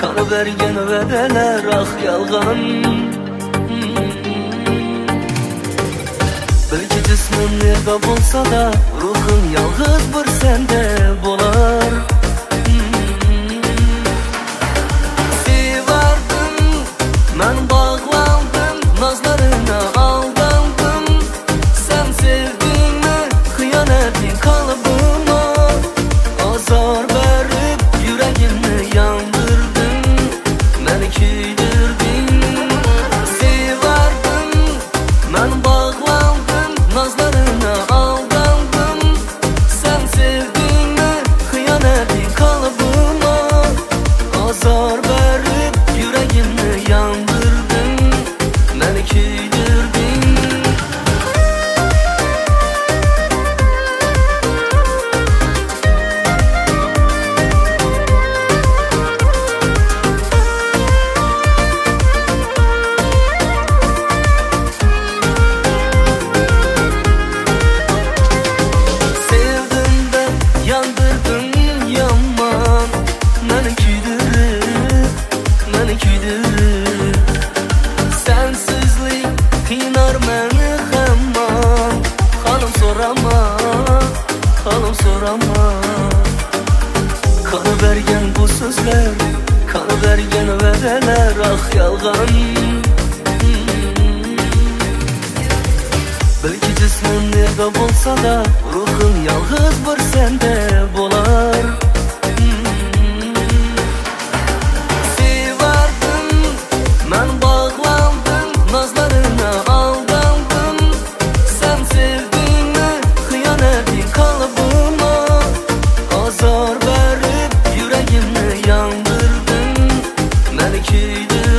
Kalıvergen vədələr ah yalğan. Belki cismin nerede bulsa da ruhun yalğız bir sende bolar. Sevardım, mən bağlandım, nazlarına aldandım. Sen sevdin mi, hıyanetin kalıbıma azar verip yüreğimi yandırdın, beni küydürdün. Sevardım, mən bağlandım, nazlarına aldandım. Sen sevdin mi, hıyanetin kalıbıma azar verip yüreğimi yandırdın, beni küydürdün. Sensizlik kıynar məni həmman. Xanım sorama, xanım sorama. Kalıvergen bu sözler, kalıvergen vədələr ah yalğan. Belki cismin nerede bulsa da ruhun yalğız bir sende bolar. Mən bağlandım, nazlarına aldandım. Sen sevdin mi, hıyanetin kalıbıma azar verip yüreğimi yandırdın, beni küydürdün.